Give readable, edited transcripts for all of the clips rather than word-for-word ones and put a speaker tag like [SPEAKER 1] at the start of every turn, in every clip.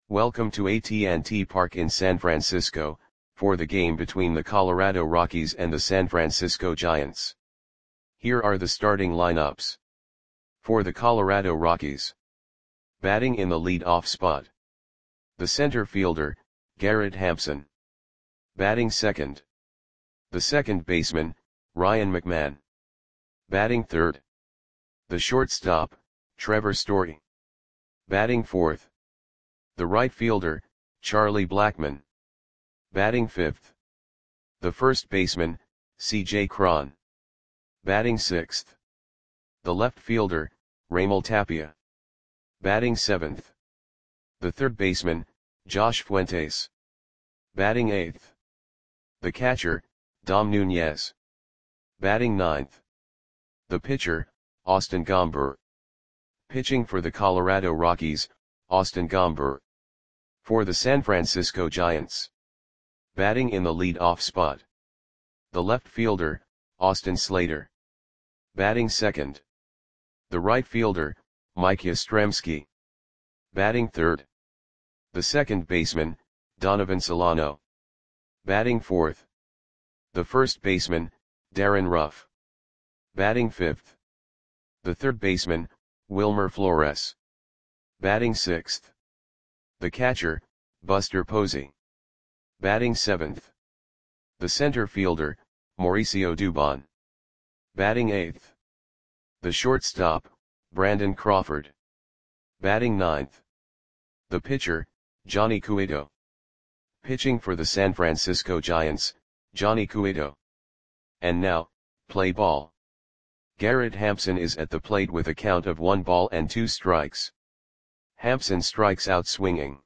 [SPEAKER 1] Welcome to AT&T Park in San Francisco, for the game between the Colorado Rockies and the San Francisco Giants. Here are the starting lineups. For the Colorado Rockies. Batting in the lead-off spot. The center fielder, Garrett Hampson. Batting second. The second baseman, Ryan McMahon. Batting third. The shortstop, Trevor Story. Batting fourth. The right fielder, Charlie Blackmon. Batting fifth. The first baseman, C.J. Cron. Batting sixth. The left fielder, Raimel Tapia. Batting seventh. The third baseman, Josh Fuentes. Batting eighth. The catcher, Dom Nunez. Batting ninth. The pitcher, Austin Gomber. Pitching for the Colorado Rockies, Austin Gomber. For the San Francisco Giants. Batting in the lead-off spot. The left fielder, Austin Slater. Batting second. The right fielder, Mike Yastrzemski. Batting third. The second baseman, Donovan Solano. Batting fourth. The first baseman, Darren Ruff. Batting fifth. The third baseman, Wilmer Flores. Batting sixth. The catcher, Buster Posey. Batting seventh. The center fielder, Mauricio Dubon. Batting eighth. The shortstop, Brandon Crawford. Batting ninth. The pitcher, Johnny Cueto. Pitching for the San Francisco Giants, Johnny Cueto. And now, play ball. Garrett Hampson is at the plate with a count of 1 ball and 2 strikes. Hampson strikes out swinging.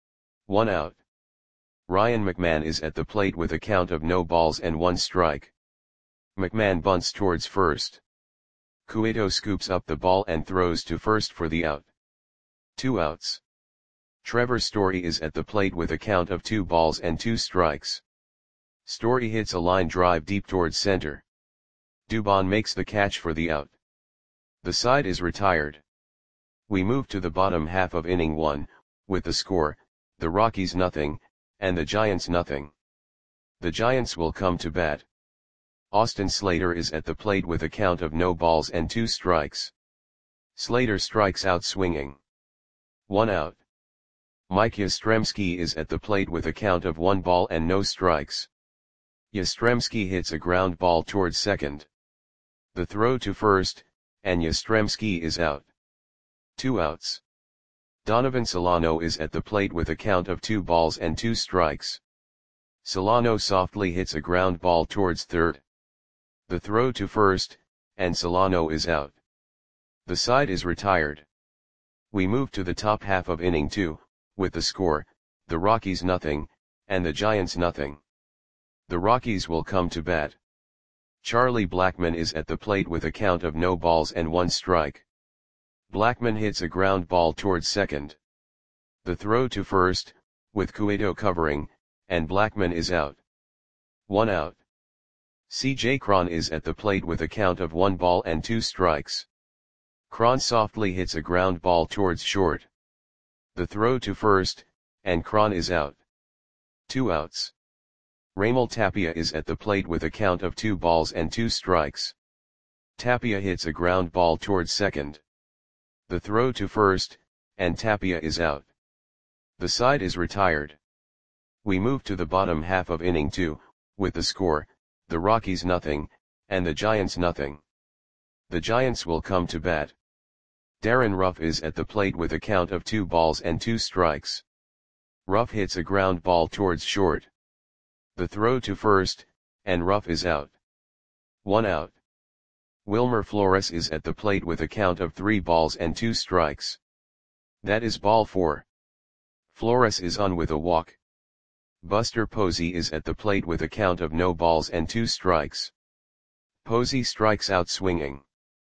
[SPEAKER 1] 1 out. Ryan McMahon is at the plate with a count of no balls and 1 strike. McMahon bunts towards first. Cueto scoops up the ball and throws to first for the out. 2 outs. Trevor Story is at the plate with a count of 2 balls and 2 strikes. Story hits a line drive deep towards center. Dubon makes the catch for the out. The side is retired. We move to the bottom half of inning 1, with the score, the Rockies nothing, and the Giants nothing. The Giants will come to bat. Austin Slater is at the plate with a count of no balls and 2 strikes. Slater strikes out swinging. 1 out. Mike Yastrzemski is at the plate with a count of 1 ball and no strikes. Yastrzemski hits a ground ball towards second. The throw to first, and Yastrzemski is out. 2 outs. Donovan Solano is at the plate with a count of 2 balls and 2 strikes. Solano softly hits a ground ball towards third. The throw to first, and Solano is out. The side is retired. We move to the top half of inning 2, with the score, the Rockies nothing, and the Giants nothing. The Rockies will come to bat. Charlie Blackmon is at the plate with a count of no balls and 1 strike. Blackmon hits a ground ball towards second. The throw to first, with Cueto covering, and Blackmon is out. 1 out. C.J. Cron is at the plate with a count of 1 ball and 2 strikes. Cron softly hits a ground ball towards short. The throw to first, and Cron is out. 2 outs. Raimel Tapia is at the plate with a count of 2 balls and 2 strikes. Tapia hits a ground ball towards second. The throw to first, and Tapia is out. The side is retired. We move to the bottom half of inning 2, with the score, the Rockies nothing, and the Giants nothing. The Giants will come to bat. Darren Ruff is at the plate with a count of 2 balls and 2 strikes. Ruff hits a ground ball towards short. The throw to first, and Ruff is out. 1 out. Wilmer Flores is at the plate with a count of 3 balls and 2 strikes. That is ball 4. Flores is on with a walk. Buster Posey is at the plate with a count of no balls and 2 strikes. Posey strikes out swinging.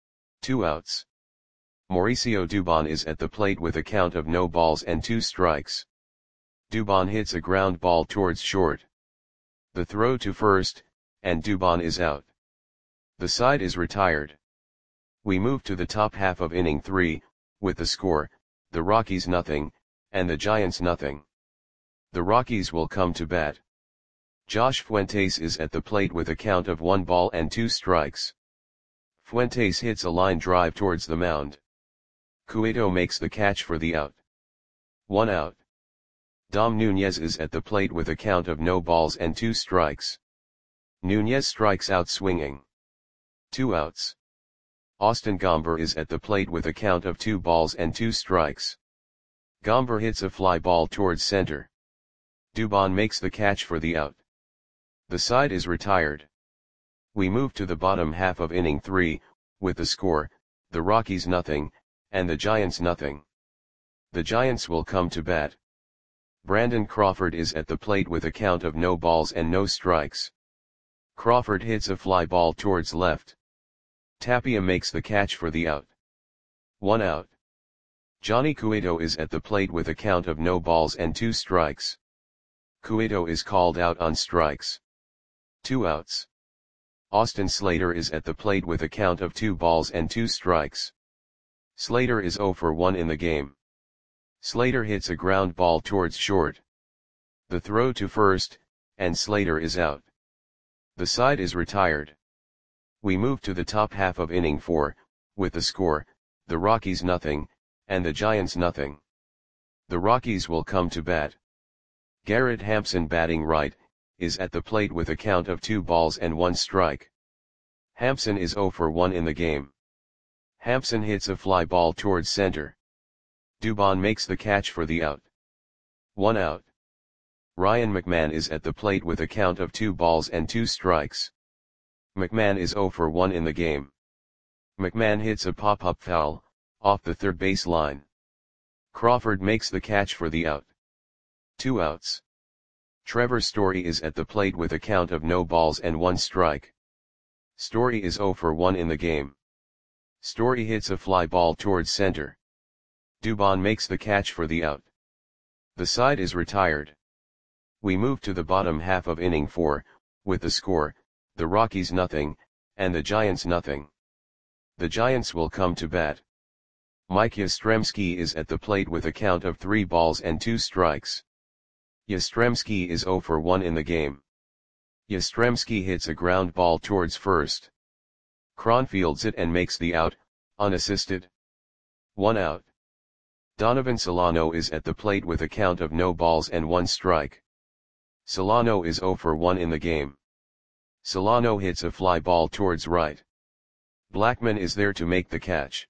[SPEAKER 1] 2 outs. Mauricio Dubon is at the plate with a count of no balls and 2 strikes. Dubon hits a ground ball towards short. The throw to first, and Dubon is out. The side is retired. We move to the top half of inning 3, with the score, the Rockies nothing, and the Giants nothing. The Rockies will come to bat. Josh Fuentes is at the plate with a count of 1 ball and 2 strikes. Fuentes hits a line drive towards the mound. Cueto makes the catch for the out. 1 out. Dom Nunez is at the plate with a count of no balls and 2 strikes. Nunez strikes out swinging. 2 outs. Austin Gomber is at the plate with a count of 2 balls and 2 strikes. Gomber hits a fly ball towards center. Dubon makes the catch for the out. The side is retired. We move to the bottom half of inning 3, with the score, the Rockies nothing, and the Giants nothing. The Giants will come to bat. Brandon Crawford is at the plate with a count of no balls and no strikes. Crawford hits a fly ball towards left. Tapia makes the catch for the out. 1 out. Johnny Cueto is at the plate with a count of no balls and 2 strikes. Cueto is called out on strikes. 2 outs. Austin Slater is at the plate with a count of 2 balls and 2 strikes. Slater is 0 for 1 in the game. Slater hits a ground ball towards short. The throw to first, and Slater is out. The side is retired. We move to the top half of inning 4, with the score, the Rockies nothing, and the Giants nothing. The Rockies will come to bat. Garrett Hampson batting right, is at the plate with a count of 2 balls and 1 strike. Hampson is 0 for 1 in the game. Hampson hits a fly ball towards center. Dubon makes the catch for the out. 1 out. Ryan McMahon is at the plate with a count of 2 balls and 2 strikes. McMahon is 0 for 1 in the game. McMahon hits a pop-up foul, off the third base line. Crawford makes the catch for the out. 2 outs. Trevor Story is at the plate with a count of no balls and 1 strike. Story is 0 for 1 in the game. Story hits a fly ball towards center. Dubon makes the catch for the out. The side is retired. We move to the bottom half of inning 4, with the score, the Rockies nothing, and the Giants nothing. The Giants will come to bat. Mike Yastrzemski is at the plate with a count of 3 balls and 2 strikes. Yastrzemski is 0 for 1 in the game. Yastrzemski hits a ground ball towards first. Cron fields it and makes the out, unassisted. 1 out. Donovan Solano is at the plate with a count of no balls and 1 strike. Solano is 0 for 1 in the game. Solano hits a fly ball towards right. Blackman is there to make the catch.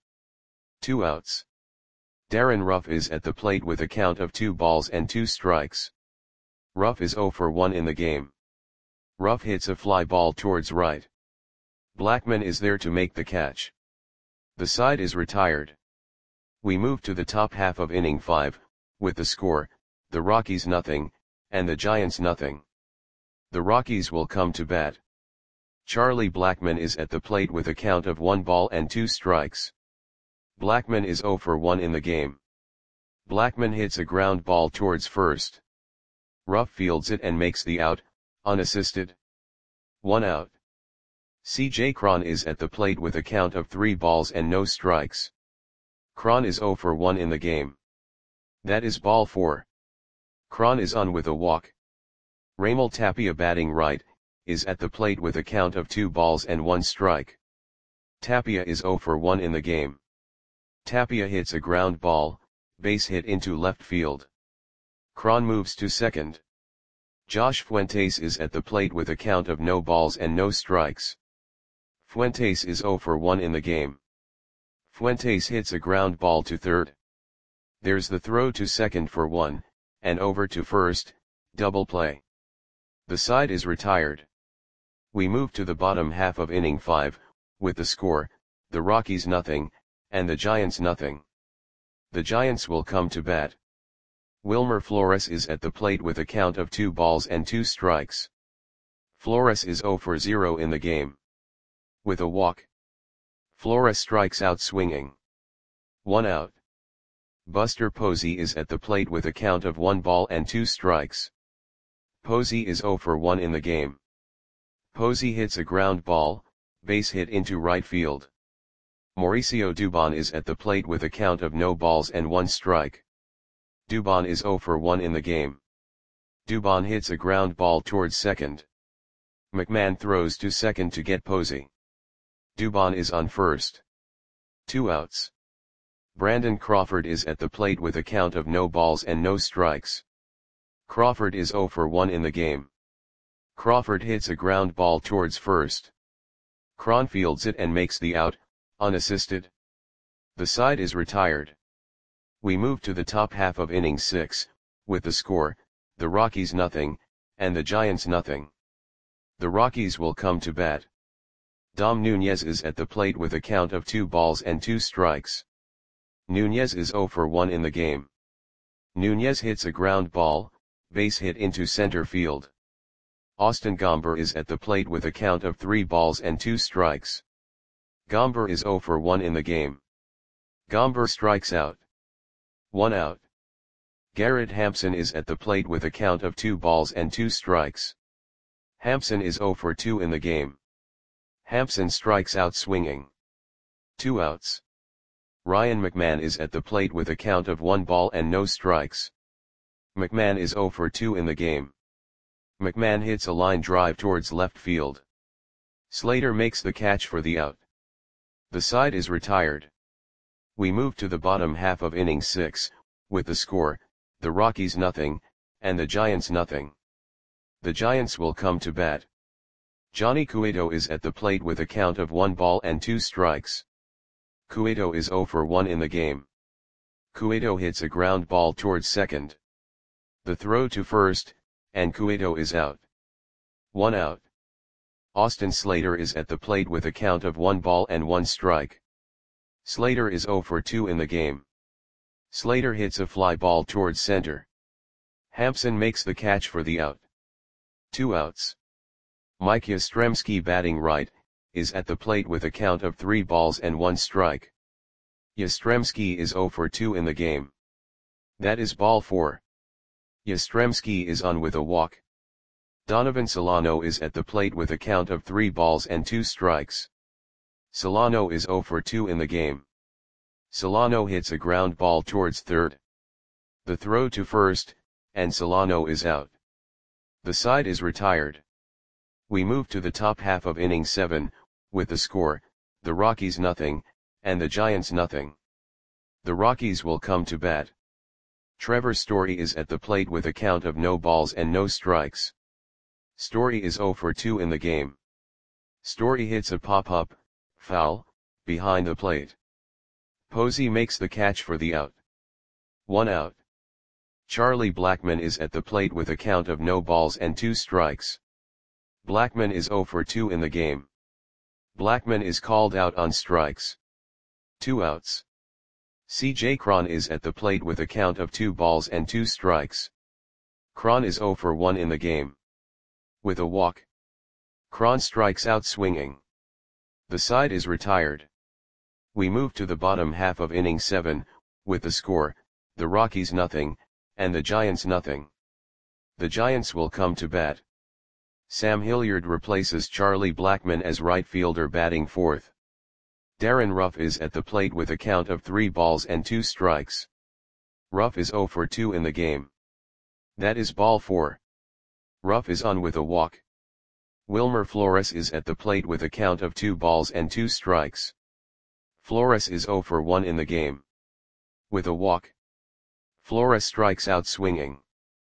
[SPEAKER 1] 2 outs. Darren Ruff is at the plate with a count of 2 balls and 2 strikes. Ruff is 0 for 1 in the game. Ruff hits a fly ball towards right. Blackman is there to make the catch. The side is retired. We move to the top half of inning 5, with the score, the Rockies nothing, and the Giants nothing. The Rockies will come to bat. Charlie Blackman is at the plate with a count of 1 ball and 2 strikes. Blackman is 0 for 1 in the game. Blackman hits a ground ball towards first. Ruff fields it and makes the out, unassisted. 1 out. C.J. Cron is at the plate with a count of 3 balls and no strikes. Cron is 0 for 1 in the game. That is ball 4. Cron is on with a walk. Raimel Tapia batting right, is at the plate with a count of 2 balls and 1 strike. Tapia is 0 for 1 in the game. Tapia hits a ground ball, base hit into left field. Cron moves to second. Josh Fuentes is at the plate with a count of no balls and no strikes. Fuentes is 0 for 1 in the game. Fuentes hits a ground ball to third. There's the throw to second for 1, and over to first, double play. The side is retired. We move to the bottom half of inning 5, with the score, the Rockies nothing, and the Giants nothing. The Giants will come to bat. Wilmer Flores is at the plate with a count of 2 balls and 2 strikes. Flores is 0 for 0 in the game. With a walk. Flores strikes out swinging. 1 out. Buster Posey is at the plate with a count of 1 ball and 2 strikes. Posey is 0 for 1 in the game. Posey hits a ground ball, base hit into right field. Mauricio Dubon is at the plate with a count of no balls and 1 strike. Dubon is 0 for 1 in the game. Dubon hits a ground ball towards second. McMahon throws to second to get Posey. Dubon is on first. 2 outs. Brandon Crawford is at the plate with a count of no balls and no strikes. Crawford is 0 for 1 in the game. Crawford hits a ground ball towards first. Cron fields it and makes the out, unassisted. The side is retired. We move to the top half of inning 6, with the score, the Rockies nothing, and the Giants nothing. The Rockies will come to bat. Dom Nunez is at the plate with a count of 2 balls and 2 strikes. Nunez is 0 for 1 in the game. Nunez hits a ground ball, base hit into center field. Austin Gomber is at the plate with a count of 3 balls and 2 strikes. Gomber is 0 for 1 in the game. Gomber strikes out. 1 out. Garrett Hampson is at the plate with a count of 2 balls and 2 strikes. Hampson is 0 for 2 in the game. Hampson strikes out swinging. 2 outs. Ryan McMahon is at the plate with a count of 1 ball and no strikes. McMahon is 0 for 2 in the game. McMahon hits a line drive towards left field. Slater makes the catch for the out. The side is retired. We move to the bottom half of inning 6, with the score, the Rockies nothing, and the Giants nothing. The Giants will come to bat. Johnny Cueto is at the plate with a count of 1 ball and 2 strikes. Cueto is 0 for 1 in the game. Cueto hits a ground ball towards second. The throw to first, and Cueto is out. 1 out. Austin Slater is at the plate with a count of 1 ball and 1 strike. Slater is 0 for 2 in the game. Slater hits a fly ball towards center. Hampson makes the catch for the out. 2 outs. Mike Yastrzemski, batting right, is at the plate with a count of 3 balls and 1 strike. Yastrzemski is 0 for 2 in the game. That is ball 4. Yastrzemski is on with a walk. Donovan Solano is at the plate with a count of 3 balls and 2 strikes. Solano is 0 for 2 in the game. Solano hits a ground ball towards third. The throw to first, and Solano is out. The side is retired. We move to the top half of inning 7, with the score, the Rockies nothing, and the Giants nothing. The Rockies will come to bat. Trevor Story is at the plate with a count of no balls and no strikes. Story is 0 for 2 in the game. Story hits a pop-up, foul, behind the plate. Posey makes the catch for the out. 1 out. Charlie Blackmon is at the plate with a count of no balls and 2 strikes. Blackmon is 0 for 2 in the game. Blackmon is called out on strikes. 2 outs. C.J. Cron is at the plate with a count of 2 balls and 2 strikes. Cron is 0 for 1 in the game. With a walk. Cron strikes out swinging. The side is retired. We move to the bottom half of inning 7, with the score, the Rockies nothing, and the Giants nothing. The Giants will come to bat. Sam Hilliard replaces Charlie Blackmon as right fielder, batting fourth. Darren Ruff is at the plate with a count of 3 balls and 2 strikes. Ruff is 0 for 2 in the game. That is ball 4. Ruff is on with a walk. Wilmer Flores is at the plate with a count of 2 balls and 2 strikes. Flores is 0 for 1 in the game. With a walk. Flores strikes out swinging.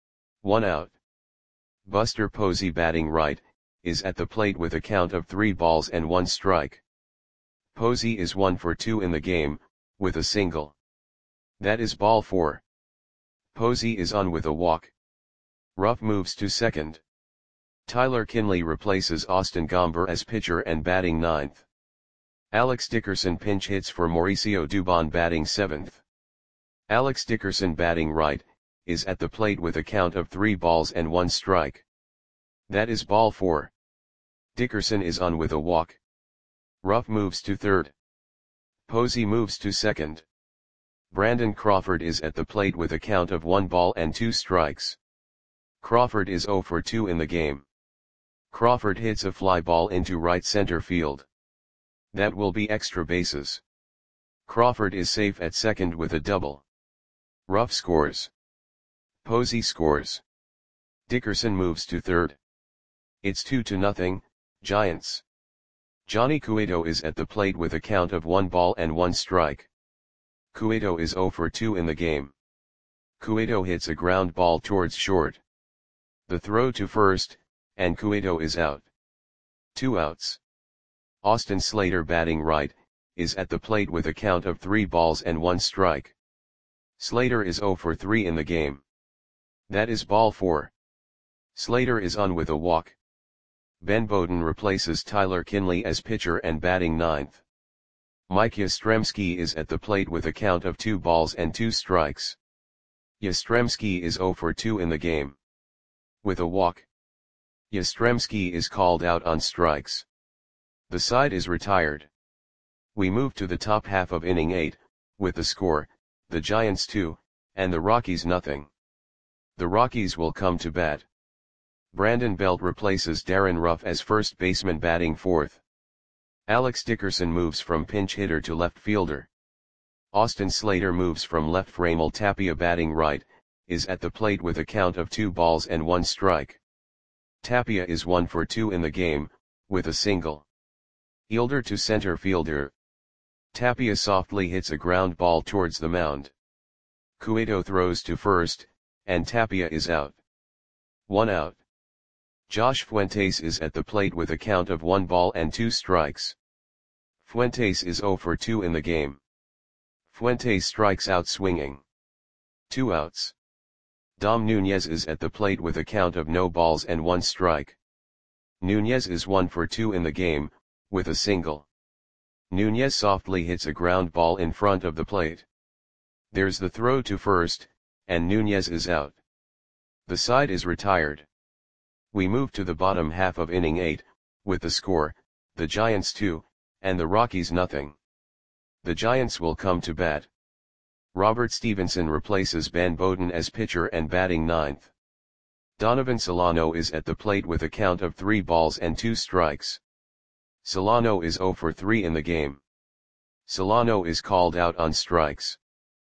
[SPEAKER 1] 1 out. Buster Posey, batting right, is at the plate with a count of 3 balls and 1 strike. Posey is 1 for 2 in the game, with a single. That is ball 4. Posey is on with a walk. Ruff moves to second. Tyler Kinley replaces Austin Gomber as pitcher and batting ninth. Alex Dickerson pinch hits for Mauricio Dubon, batting seventh. Alex Dickerson, batting right, is at the plate with a count of 3 balls and 1 strike. That is ball 4. Dickerson is on with a walk. Ruff moves to third. Posey moves to second. Brandon Crawford is at the plate with a count of 1 ball and 2 strikes. Crawford is 0 for 2 in the game. Crawford hits a fly ball into right center field. That will be extra bases. Crawford is safe at second with a double. Ruff scores. Posey scores. Dickerson moves to third. It's 2-0, Giants. Johnny Cueto is at the plate with a count of 1 ball and 1 strike. Cueto is 0 for 2 in the game. Cueto hits a ground ball towards short. The throw to first, and Cueto is out. 2 outs. Austin Slater, batting right, is at the plate with a count of 3 balls and 1 strike. Slater is 0 for 3 in the game. That is ball 4. Slater is on with a walk. Ben Bowden replaces Tyler Kinley as pitcher and batting ninth. Mike Yastrzemski is at the plate with a count of 2 balls and 2 strikes. Yastrzemski is 0 for 2 in the game. With a walk. Yastrzemski is called out on strikes. The side is retired. We move to the top half of inning 8, with the score, the Giants 2, and the Rockies nothing. The Rockies will come to bat. Brandon Belt replaces Darren Ruff as first baseman, batting fourth. Alex Dickerson moves from pinch hitter to left fielder. Austin Slater moves from left. Raimel Tapia, batting right, is at the plate with a count of 2 balls and 1 strike. Tapia is 1 for 2 in the game, with a single. Fielder to center fielder. Tapia softly hits a ground ball towards the mound. Cueto throws to first, and Tapia is out. 1 out. Josh Fuentes is at the plate with a count of 1 ball and 2 strikes. Fuentes is 0 for 2 in the game. Fuentes strikes out swinging. 2 outs. Dom Nunez is at the plate with a count of no balls and 1 strike. Nunez is 1 for 2 in the game, with a single. Nunez softly hits a ground ball in front of the plate. There's the throw to first, and Nunez is out. The side is retired. We move to the bottom half of inning 8, with the score, the Giants 2, and the Rockies nothing. The Giants will come to bat. Robert Stevenson replaces Ben Bowden as pitcher and batting ninth. Donovan Solano is at the plate with a count of 3 balls and 2 strikes. Solano is 0 for 3 in the game. Solano is called out on strikes.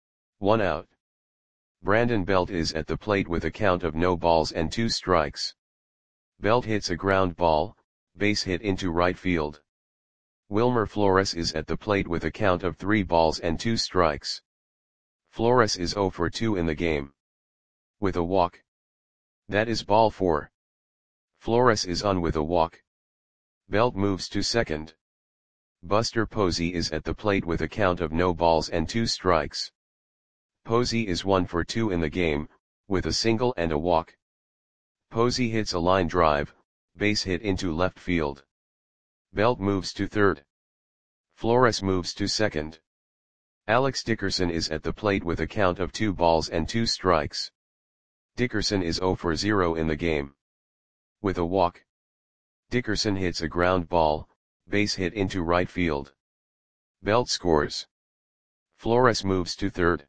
[SPEAKER 1] 1 out. Brandon Belt is at the plate with a count of no balls and 2 strikes. Belt hits a ground ball, base hit into right field. Wilmer Flores is at the plate with a count of 3 balls and 2 strikes. Flores is 0 for 2 in the game. With a walk. That is ball 4. Flores is on with a walk. Belt moves to second. Buster Posey is at the plate with a count of no balls and 2 strikes. Posey is 1 for 2 in the game, with a single and a walk. Posey hits a line drive, base hit into left field. Belt moves to third. Flores moves to second. Alex Dickerson is at the plate with a count of 2 balls and 2 strikes. Dickerson is 0 for 0 in the game. With a walk. Dickerson hits a ground ball, base hit into right field. Belt scores. Flores moves to third.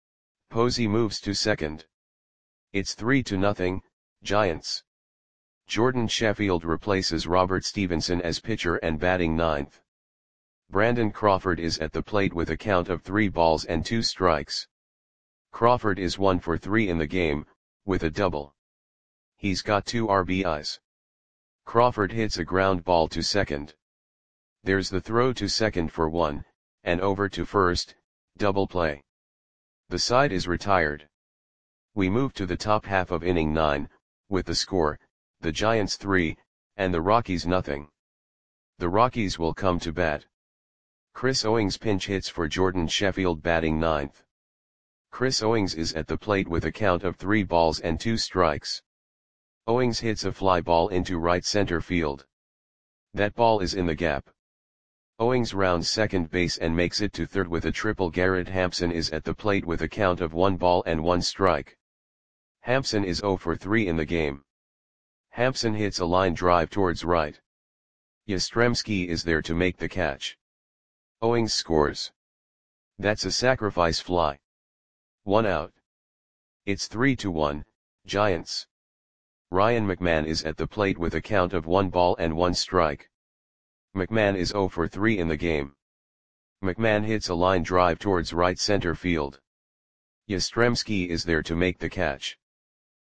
[SPEAKER 1] Posey moves to second. It's 3-0, Giants. Jordan Sheffield replaces Robert Stevenson as pitcher and batting ninth. Brandon Crawford is at the plate with a count of 3 balls and 2 strikes. Crawford is 1 for 3 in the game, with a double. He's got 2 RBIs. Crawford hits a ground ball to second. There's the throw to second for 1, and over to first, double play. The side is retired. We move to the top half of inning 9, with the score, the Giants 3, and the Rockies nothing. The Rockies will come to bat. Chris Owings pinch hits for Jordan Sheffield, batting ninth. Chris Owings is at the plate with a count of 3 balls and 2 strikes. Owings hits a fly ball into right center field. That ball is in the gap. Owings rounds second base and makes it to third with a triple. Garrett Hampson is at the plate with a count of 1 ball and 1 strike. Hampson is 0 for 3 in the game. Hampson hits a line drive towards right. Yastrzemski is there to make the catch. Owings scores. That's a sacrifice fly. 1 out. It's 3-1, Giants. Ryan McMahon is at the plate with a count of 1 ball and 1 strike. McMahon is 0 for 3 in the game. McMahon hits a line drive towards right center field. Yastrzemski is there to make the catch.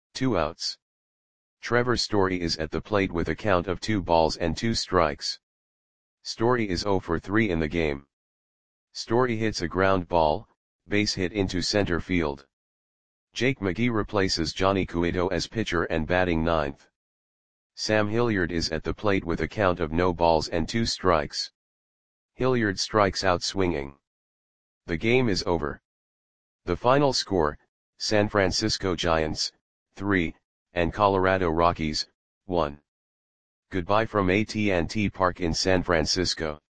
[SPEAKER 1] 2 outs. Trevor Story is at the plate with a count of 2 balls and 2 strikes. Story is 0 for 3 in the game. Story hits a ground ball, base hit into center field. Jake McGee replaces Johnny Cueto as pitcher and batting ninth. Sam Hilliard is at the plate with a count of no balls and 2 strikes. Hilliard strikes out swinging. The game is over. The final score, San Francisco Giants, 3, and Colorado Rockies, 1. Goodbye from AT&T Park in San Francisco.